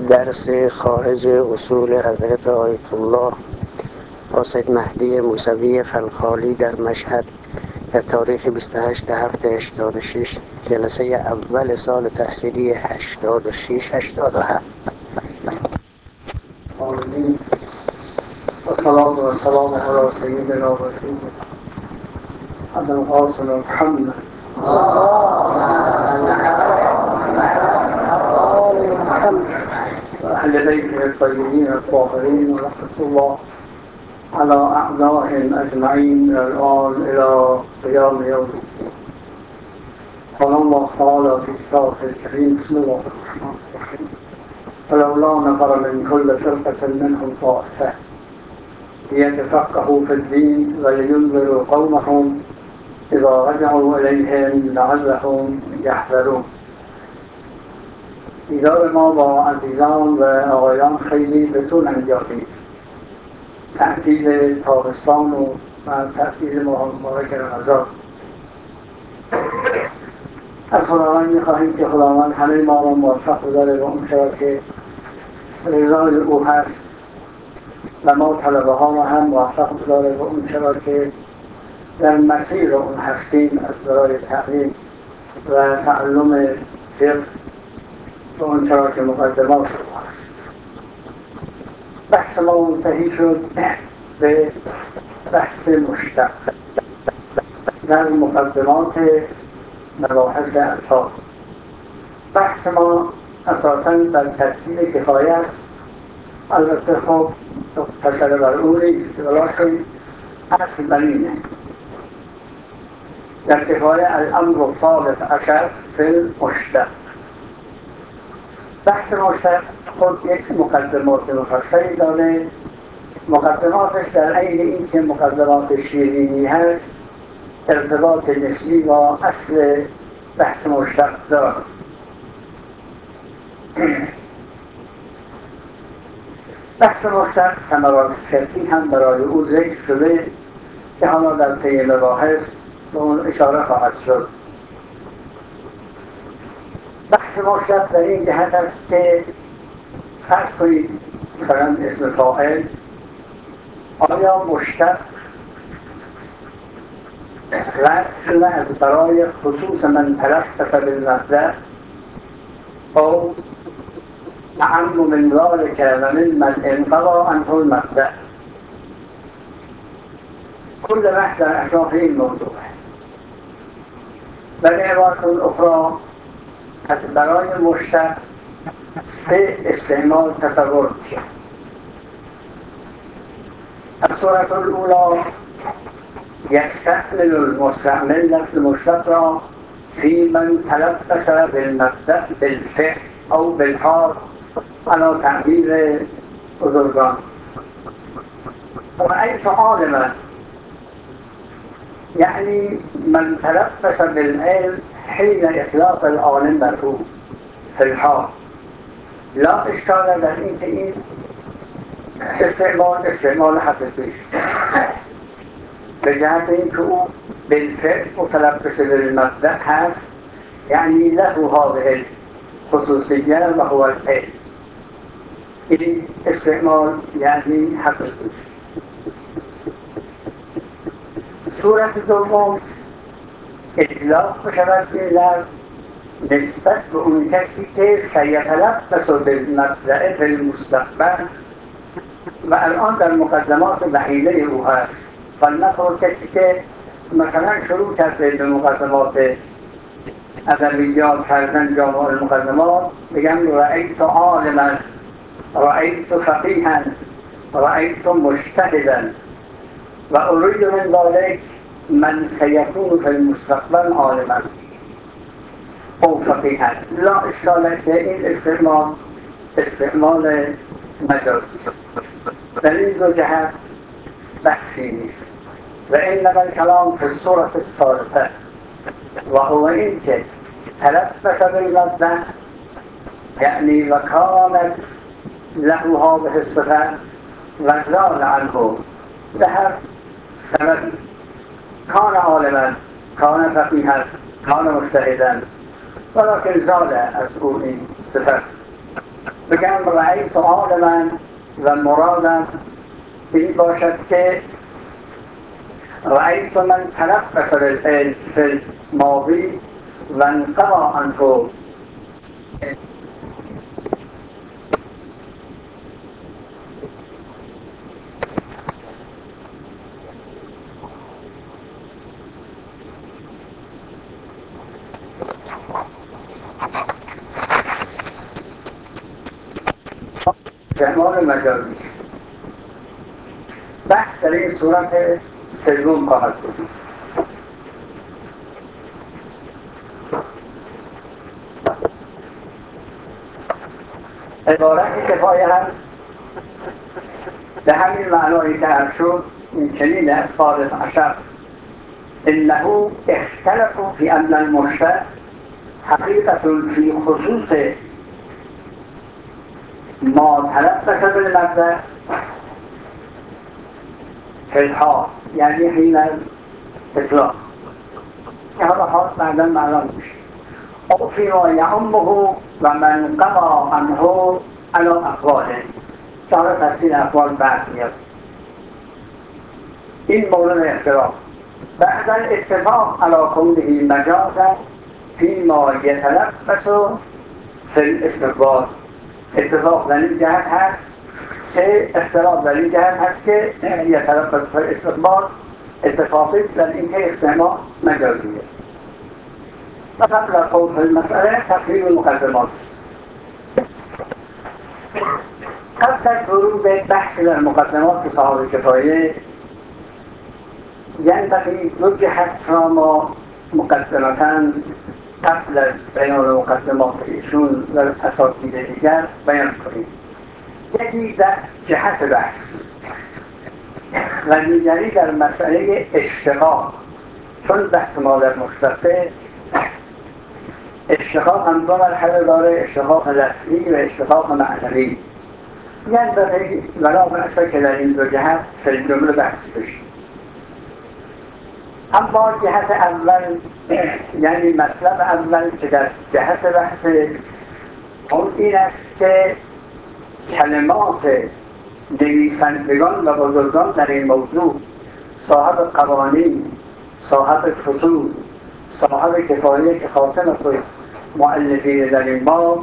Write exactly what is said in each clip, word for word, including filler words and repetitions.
درس خارج اصول حضرت آیت الله قاصد مهدی موسوی فلخالی در مشهد در تاریخ بیست و هشت هفت هشتاد و شش، جلسه اول سال تحصیلی هشتاد و شش هشتاد و هفت. آمین. و سلام و سلام علی سیدنا و رسولنا ابوالقاسم محمد و اهل بیته الطیبین الطاهرین و رحمة الله على اعدائهم اجمعین من الان الى قیام یوم الدین. قال الله تعالى في كتابه الكريم بسم الله الرحمن الرحيم فلولا نفر من كل فرقة منهم طائفة ليتفقهوا في الدين ولينذروا قومهم إذا رجعوا إليهم لعلهم يحذرون. دیدار ما با عزیزان و آقایان خیلی به طول انجامید. تعطیل تابستان و تعطیل ماه مبارک رمضان. از خداوند می‌خواهیم که خداوند همه ما را موفق بداره به اون چرا که رضای او هست و ما طلبه ها را هم موفق بداره به اون چرا که در مسیر اون هستیم از برای تعلیم و تعلم فقه به اون چرا که مقدمات او هست. بحث ما منتهی شد به بحث مشتق در مقدمات مباحث الفاظ. بحث ما اساساً در ترتیب کفایه است، البته خب مقتصر بر او نیست ولیکن اصل بر اینه. در کفایه الامر الثالث عشر فی المشتق. بحث مشتق خود یک مقدمات مفصلی داره. مقدماتش در عین این که مقدمات شیرینی هست ارتباط نسبی با اصل بحث مشتق داره. بحث مشتق ثمرات فقهی هم برای او ذکر شده که حالا در طی مباحث به اون اشاره خواهد شد. بحث مشتق در این جهت است که فرض کنید مثلا اسم فاعل آیا مشتق رد شده از برای خصوص من تلبس بالمبدأ او اعم من ذلك و ممن انقضى عنه المبدأ. كل بحث در اطراف این موضوع و به عبارت اخرى از برای مشتق سه استعمال تصور میشه. الصورة الاولى يستعمل المستعمل لفظ مشتق را في من تلبس بالمبدأ بالفعل او بالحال على تعبیر بزرگان. رأيت عالما يعني من تلبس بالعلم حين اطلاق العالم بر او في الحال. لا اشکال در این که این استعمال استعمال حقیقی است به جهت این که او بالفعل متلبس بالمبدأ هست، یعنی له هذه الخصوصیه و هو العلم. این استعمال یعنی حقیقی است. صورت دوم اطلاق بشود این لفظ نسبت به اون کسی که سیتلبس بالمبدأ فی المستقبل و الان در مقدمات وحیده او هست. فلنفر کسی که مثلا شروع کرده به مقدمات ادبیات فرزن جامع المقدمات بگم رأیت عالما، رأیت فقیها، رأیت مجتهدا و اريد من ذلك من سيكون في المستقبل عالما او فقیها. لا اشکال که این استعمال استعمال مجازی در این دو جهت بحثی نیست. و انما الكلام في الصورة الثالثة و هو این که تلبس بالمبدأ یعنی و کانت له هذه الصفة و زال عنه به هر سبب. کان عالما، کان فقیها، کان مجتهدا ولكن زال از او این صفت بگم رأیت عالما و مرادم این باشد که رأیت من تلبس بالعلم فی الماضی و انقضى عنه. استعمال مجازی بحث در این صورت سوم خواهد بود. عبارتی که پایم به همین معنایی که عرض شد این چنین اطفال عشر انه اختلفوا فی ان المشتق حقیقت فی خصوص ما تلبس بالمبدأ فی الحال، یعنی حین اطلاق که حالا حال بعدا معلوم میشه، او فی ما یعمه و من قضى عنه علی اقواله که حالا تفسیر اقوال بعد میاد. این مورد اختلاف بعد الاتفاق علی کونه مجازا فی ما یتلبس فی الاستقبال. اتفاق در این جهت هست که اختلاف در این جهت هست که یتلبس فی الاستقبال اتفاقی است در این که استعمال مجازیه. و قبل القول فی المسئله تقریر مقدمات. قبل از ورود بحث در مقدمات صاحب کفایه ینبغی دو جهت را ما مقدمتاً قبل از بیان مقدمات ایشون و اساتید دیگر بیان کنیم. یکی در جهت بحث و دیگری در مسئله اشتقاق، چون بحث ما در مشتقه اشتقاق هم دو مرحله داره، اشتقاق لفظی و اشتقاق معنوی. ینبغی ولا بأس که در این دو جهت فی الجمله بحث بشه. اما جهت اول یعنی مطلب اول که در جهت بحث اون این است که کلمات نویسندگان و بزرگان در این موضوع، صاحب قوانین، صاحب فصول، صاحب کفایه که خاتمه مؤلفین در این باب،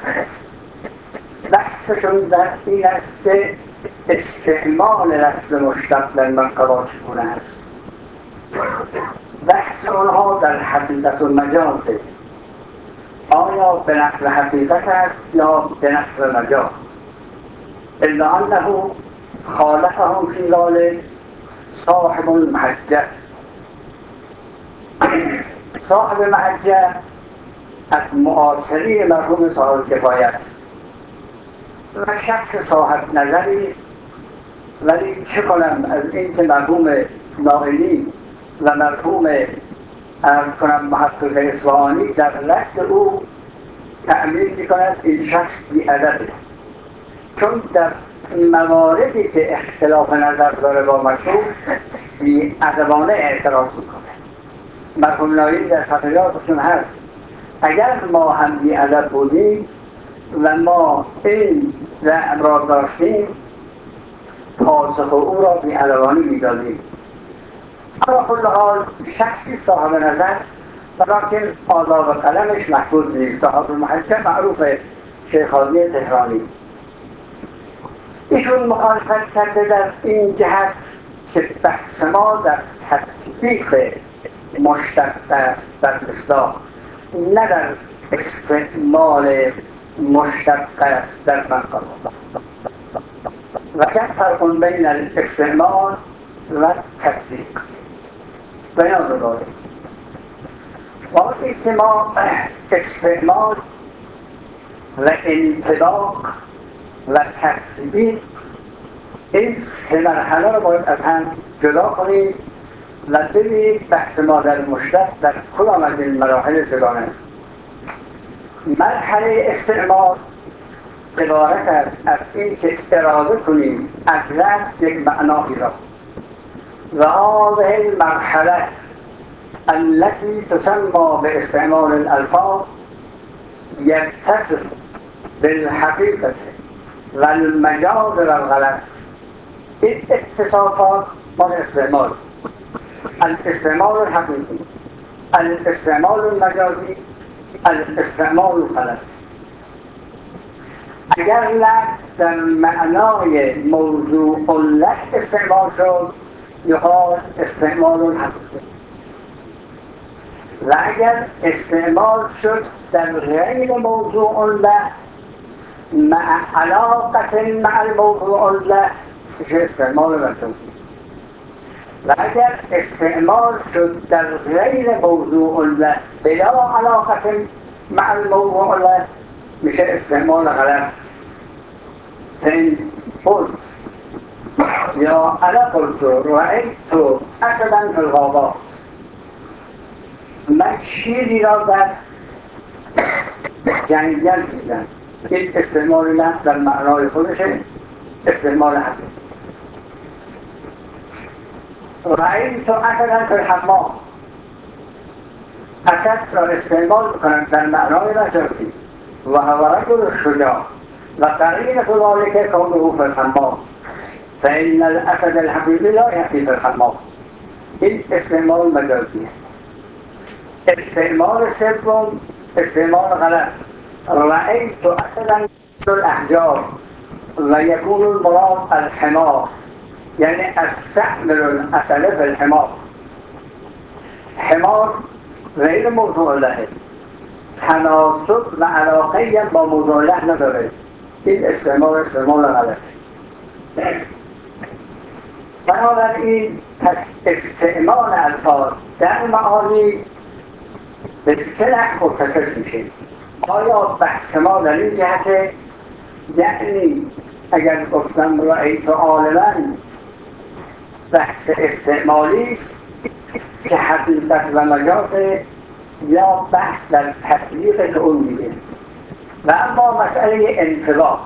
بحثشون در این است که استعمال لفظ مشتق در منقبات چگونه است. بحث اونها در حقیقت و مجازه، آیا به نحو حقیقت است یا به نحو مجاز. الا انه خالفهم فی ذلک صاحب المحجة. صاحب محجة از معاصری مرحوم صاحب کفایه است و شخص صاحب نظری است، ولی چه کنم از این که مرحوم نائلی و مرحوم ارز کنم محقق اصفهانی در رد او تعمیل می‌کند این شخص بی‌ادبه، چون در مواردی که اختلاف نظر داره با مشهور بی‌ادبانه اعتراض می‌کنه. مرحوم نائلی در تقریراتشون هست اگر ما هم بی‌ادب بودیم و ما این رأی را داشتیم پاسخ او را بی‌ادبانه می‌دادیم. اما کل حال شخصی صاحب نظر ولیکن آداب قلمش محفوظ نیست. صاحب المحجة معروف شیخانی تهرانی، ایشون مخالفت کرده در این جهت که بحث ما در تطبیق مشتق است در اصطلاح، نه در استعمال مشتق است در منقبات. و که فرق بین الاستعمال و تطبیق بیان رو داره. وقتی که ما استعمال و انطباق و تطبیق این سه مرحله رو باید از هم جدا کنیم و ببینید بحث ما در مشتق در کدام از این مراحل سگانه است. مرحله استعمال عبارت است از این که اراده کنیم از لفظ یک معنایی را، و هذه المرحله التي تسمى باستعمال الألفاظ يتصف بالحقیقت و المجاز و الغلط. این اتصافات مال استعمال، الاستعمال الحقیقی، الاستعمال المجازی، الاستعمال الغلط. اگر لفظ در معنای موضوع له استعمال شد یقال استعمال الحقیقی، و اگر استعمال شد در غیر موضوع له مع علاقت مع الموضوع له میشه استعمال مجازی، و اگر استعمال شد در غیر موضوع له بلا علاقت مع الموضوع له میشه استعمال غلط. فإن قلت یا انا قلت رأیت اسدا فی الغابات، من شیری را در جنگل دیدم، این استعمال لفظ در معنای خودشه، استعمال حقیقی. رأیت اسدا فی الحمام، اسد را استعمال کنند در معنای مجازی و هو رجل شجاع و قرینة ذلك کونه فی الحمام فإن الاسد الحقیقی لا یأتی فی الحمام. این استعمال مجازیه. استعمال سوم استعمال غلط. رأیت اسدا فی الاحجار و یکون المراد الحمار، یعنی استعمل الاسد فی الحمار. حمار غیر موضوع له، تناسب و علاقه با موضوع له نداره. این استعمال استعمال غلط. بنابراین پس استعمال الفاظ در معانی به سه نحو متصل میشه. آیا بحث ما در این جهته، یعنی اگر گفتم رأیت عالما بحث استعمالی است که حقیقت و مجاز، یا بحث در تطبیق که اون میده. و اما مسئله انطباق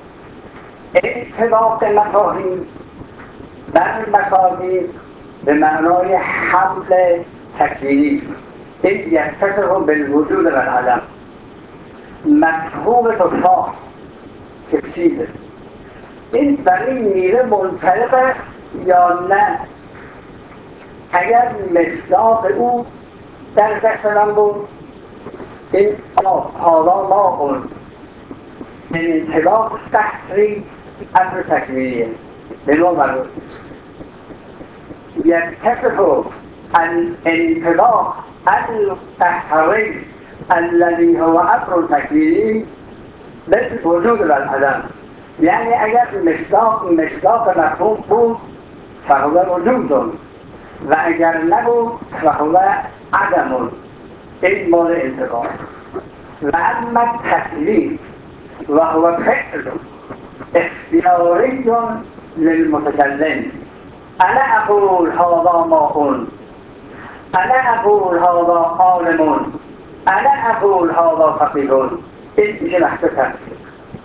انطباق مفاهیم بر مصادیق به معنای حمل تکوینی است. این یتصف بالوجود و العدم. مفهوم تفاح که سیبه، این بر این میوه منطبق است یا نه؟ اگر مصداق او در دست من بود، این آب حالا ما اون انطباق تحری امر تکوینیه، به ما مربوط نیست. یتصف الانطباق القهری الذي هو امر تکوینی بالوجود و العدم. یعنی اگر مصداق مصداق مفهوم بود فهو وجود، و اگر نبود فهو عدم. این مال انطباق. و اما تکوین و هو فعل اختیاری للمتکلم. انا اقول هذا ماء، انا اقول هذا عالم، انا اقول هذا فقیه. این میشه بحث تکوین.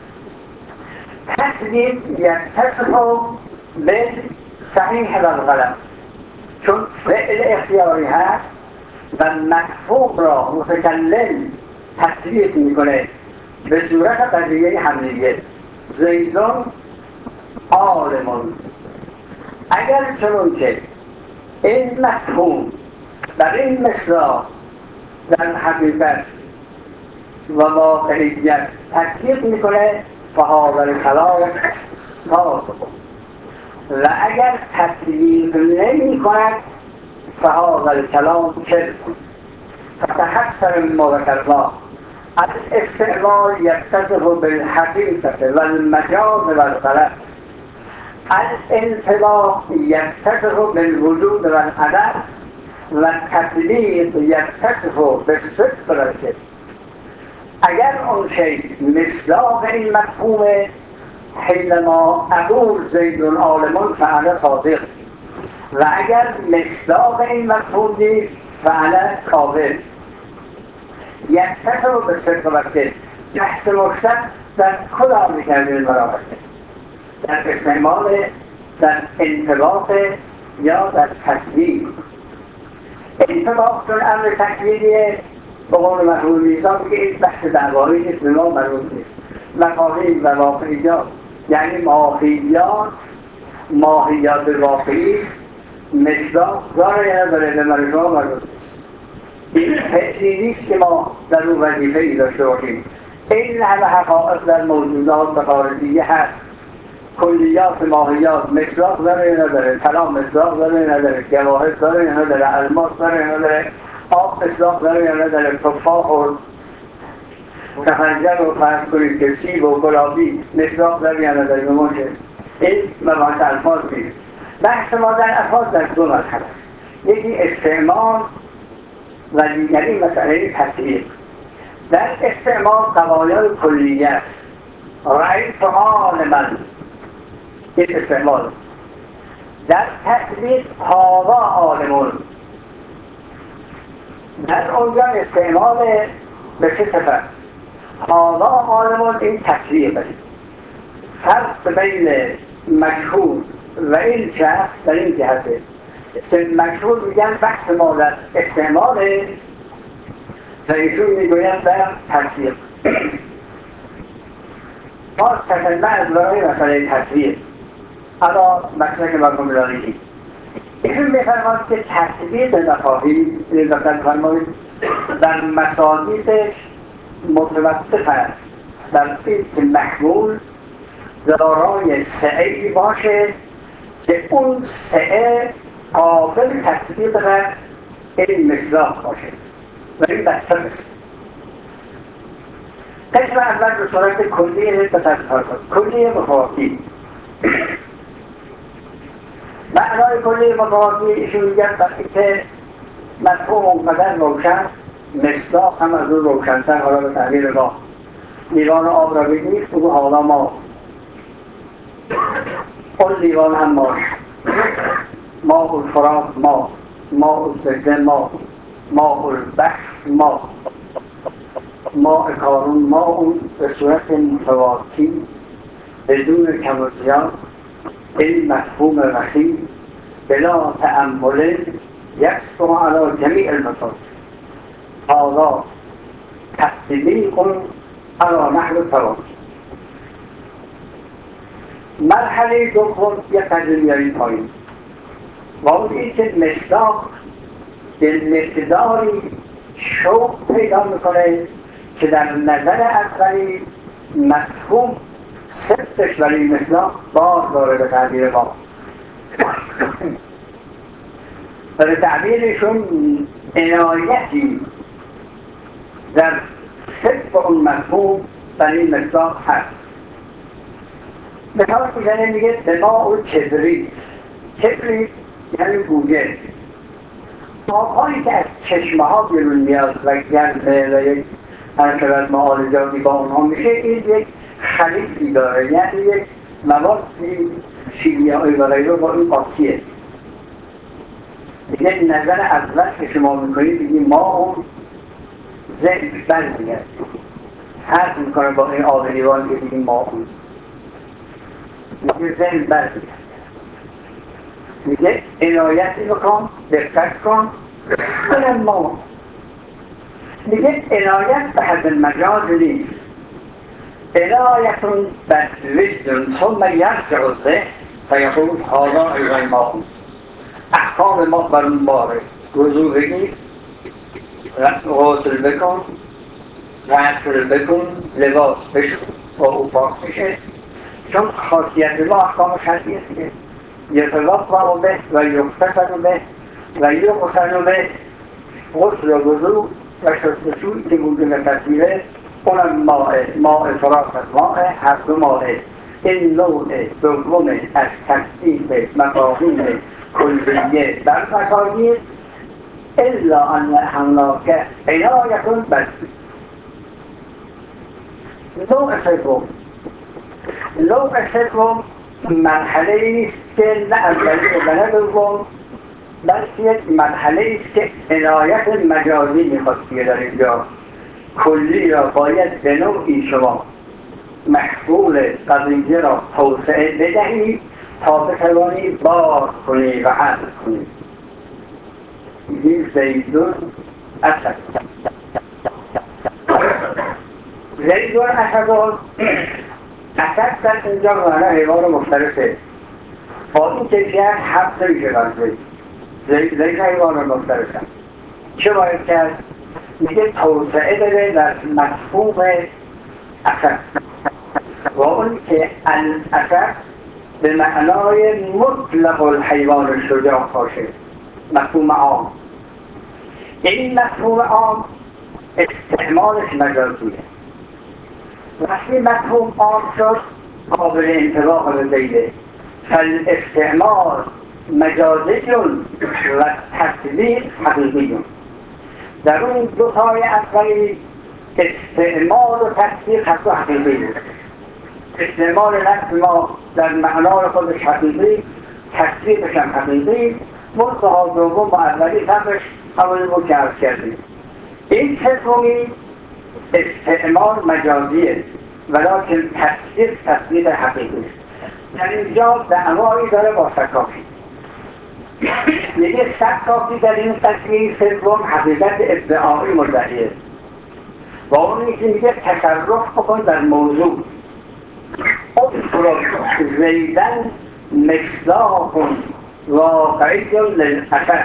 تکوین یتصف بالصحیح و الغلط، چون فعل اختیاری هست و مفهوم را متکلم تطبیق میکنه به صورت قضیه حملیه. زیدون عالمون. اگر چون که این مفهوم در این مصداق در حقیقت و واقعیت تطبیق میکنه فهذا الکلام صادق، و اگر تطبیق نمی کند فهذا الکلام کذب. فتحسن مما ذکرنا. الاستعمال یتصف بالحقیقت و المجاز و الغلط. الانطباق یتصف بالوجود و العدم، و التطبیق یتصف بالصدق و الکذب. اگر اون شیء مصداق این مفهومه، حینما اقول زید عالم فانا صادق، و اگر مصداق این مفهوم نیست فانا کاذب. یتصف بالصدق و الکذب. بحث مشتق در کدام یک از این مراحل؟ در استعمال، در انطباق، یا در تکوین؟ انطباق چون امر تکوینیه، به قول مرحوم میرزا میگه این بحث دعوایی نیست، به ما مربوط نیست. مفاهیم و واقعیات، یعنی ماهیات ماهیات واقعی است، مصداق داره یا نداره به من شما مربوط نیست. این فعلی نیست که ما در اون وظیفه ای داشته باشیم. این همه حقایق در موجودات خارجیه هست. کلیات ماهیات مصداق داره یا نداره، طلا مصداق داره یا نداره، جواهر داره یا نداره، الماس داره یا نداره، آب مصداق داره یا نداره، تفاح و سفنجل و فرض کنید که سیب و گلابی مصداق داره یا نداره. بماشه این مباحث الفاظ نیست. بحث ما در الفاظ در دو مرحله است. یکی استعمال و دیگری مسئله تطبیق. در استعمال قواعد کلیه است. رأیت عالما، این استعمال. در تطبیق هذا عالمون. در اونجا استعمال به سه صفت. هذا عالمون این تطبیقه. فرق بین مشهور و این شخص در این جهته که مشهور میگن بحث ما در استعماله و ایشون میگوید در تطبیق. باز تکلمه از برای مسئله تطبیق اما مسئله که مرگم داریم ایشون میفرماد که تطبیق مفاهیم دقت فرمایید در مصادیقش متوقف است در این که محمول دارای سعی باشه که اون سعه قابل تطبیق و این مصداق باشه و این بسته قسم. قسم اول به صورت کلیه تصور کنید. کلیه مفاهیم. معنای کلیه مفاهیم ایشون میگن وقتی که مفهوم اونقدر روشن، مصداق هم از اون روشن‌تر. حالا به تعبیر ما لیوان آب را بگیر بگو حالا ما، اون لیوان هم ما، ماء الفرات ما، ماء السجده ما، ماء البحر ما، ماء کارون ما، اون به صورت متواتی بدون کم و زیاد این مفهوم وسیع بلا تأمل یسطع علی جمیع المصادر. هذا تطبیق علی نحو التواصل. مرحله دوم یک تجربه میاریم پایین و اون این که مصداق به مقداری شوق پیدا میکنه که در نظر اولی مفهوم صدقش برای مصداق بار داره به تعبیر ما و به تعبیرشون عنایتی در صدق اون مفهوم برای مصداق هست. مثال میزنه میگه به ما اون کبریت. کبریت یعنی گوگل. آبهایی که از چشمه ها بیرون میاد و گرمه و یک هرشبت معالجاتی با اونها میشه، این یک خلیطی داره، یعنی یک موادی شیمیایی و غیره با این قاطیه. دیگه نظر اول که شما میکنید بگید ما اون ذهن برمیگرد فرق میکنه با این آب لیوان که بگید ما اون میگه ذهن برمیگرد. میگه عنایتی بکن، دقت کن، کنم ما. میگه عنایت به حد مجاز نیست. عنایتون بدویدون ثم یرجع الذهن فیقول هذا ایضا ما. احکام ما بر اون باره. وضو بگیر، غسل بکن، غسل بکن، لباس بشکن با او پاک میشه، چون خاصیت ما احکام شرعی است که یتوضأ به و یغتسل به و یغسل به. غسل و وضو و شستشویی که وجود تطهیره اونم ماء ماء فراغت ماء هر دو ماء. این نوع دوم از تطبیق مفاهیم کلیه بر مصادیق الا ان هناک عنایة بد. نوع سوم نوع سوم مرحله است که نه اولی و نه دوم بلکه یک مرحله است که عنایت مجازی میخواد که در اینجا کلی را باید به نوعی شما محصول قضیه را توسعه بدهید تا بتوانی بار کنی و حل کنی. میگی زیدون اسد. زیدون اسدون، اسد در اینجا معنی حیوان مفترسه. با این کیفیت حق نمیشه بر زید. زید لیس حیوان مفترسه. چه باید کرد؟ میگه توسعه بده در مفهوم اسد و اون که الاسد به معنای مطلق الحیوان الشجاع باشه، مفهوم عام. این مفهوم عام استعمالش مجازیه. وقتی مفهوم عام شد قابل انطباق به زیده، فالاستعمال مجازی و تطبیق حقیقی. در اون دو تای اولی استعمال و تطبیق حق و حقیقی بود. استعمال لفظ ما در معنای خودش حقیقی، تطبیقش هم حقیقی. منتها دوم و اولی فرقش همونی بود که عرض کردیم. این سومی استعمال مجازیه ولیکن تطبیق تطبیق حقیقی است. در اینجا دعوایی داره با سکاکی. میگه سکاکی در این قضیه سوم حقیقت ادعایی مدعیه و اونی که میگه تصرف بکن در موضوع. افراد زیدن مصداق واقعی للاسد.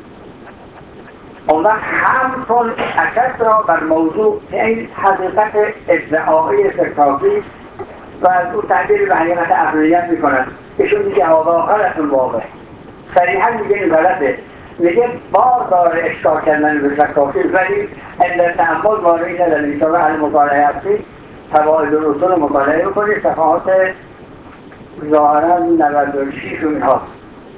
اون وقت هم کن اسد را بر موضوع که این حقیقت ادعایی سکاکی است و از او تعبیر به حقیقت عقلیت میکنن. ایشون میگه آخرتون واقع صریحا میگه این غلطه. میگه بار داره اشکال کردن به سکاکی ولی اندر تعمل مانعی نداره. انشاءالله اهل مطالعه هستی فواید الرسول مطالعه بکنی، صفحات ظاهرا نود و شش و این هاست.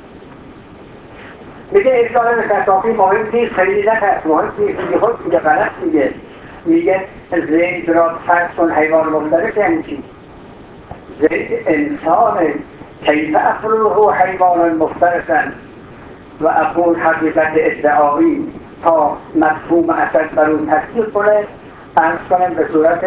میگه اشکال به سکاکی مهم نیست، خیلیت هست، مهم نیست. میگه خود میگه غلط میگه. میگه زید را فرض کن حیوان مفترس یعنی چی؟ زید انسان کیف افروه حیوان مفترسا و اقول حقیقت ادعایی تا مفهوم اسد بر اون تطبیق کنه. عرض کنم به صورت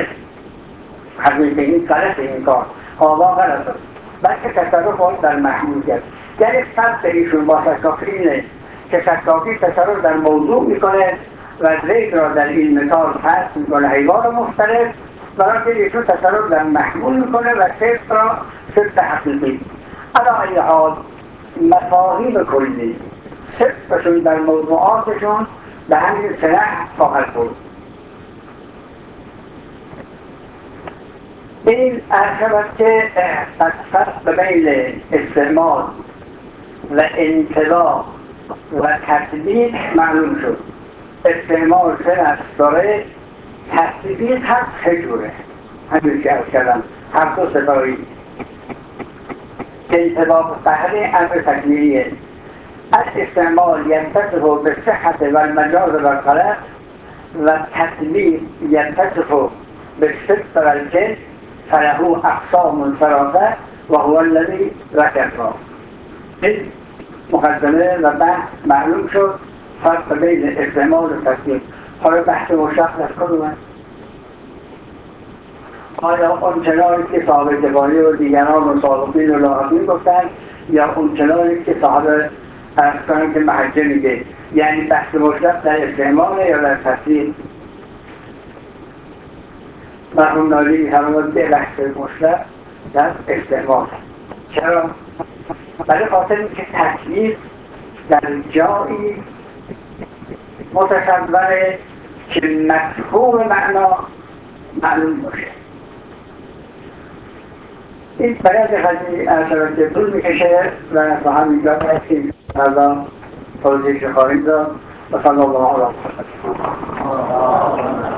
حقیقی غلط این کار آوا غلط است، بلکه تصرف باید در محمول کرد. یعنی فرق ایشون با سکاکی اینه که سکاکی تصرف در موضوع میکنه و زید را در این مثال فرض میکنه حیوان مفترس، ولیکن ایشون تصرف در محمول میکنه و صدق را صدق حقیقی. علی ای حال مفاهیم کلی صدقشون در موضوعاتشون به همین سنح خواهد بود. این ارشبت که از فرق بین استعمال و انطباق و تطبیق معلوم شد. استعمال سه نسل داره، تطبیق هم سه جوره. همین که ارز کردم هر دو ستایی. انطباق قهری امر تکمیلیه. الاستعمال يتصف بالصحة والمجاز والغلط والتطبيق يتصف بالصدق والكذب فله أقسام ثلاثة وهو الذي ذكرناه. این مقدمه و بحث معلوم شد فرق بین استعمال و تطبیق. حالا بحث مشتق در کدومه؟ آیا اون چنانیست که صاحب کفایی و دیگران و سابقین و لاحقین گفتن یا اون چنانیست که صاحب ارکان که محجه میگه؟ یعنی بحث مشتق در استعمال یا در تطبیق؟ مرحوم نالی فرمود که بحث مشتق در استعمال. چرا؟ برای خاطر اینکه تطبیق در جایی متصوره که مفهوم معنا معلوم باشه. این باید خیلی اصلا که طول میکشه و تا همینجا هست که فردا توضیحش خواهیم داد. و صلی الله علیه و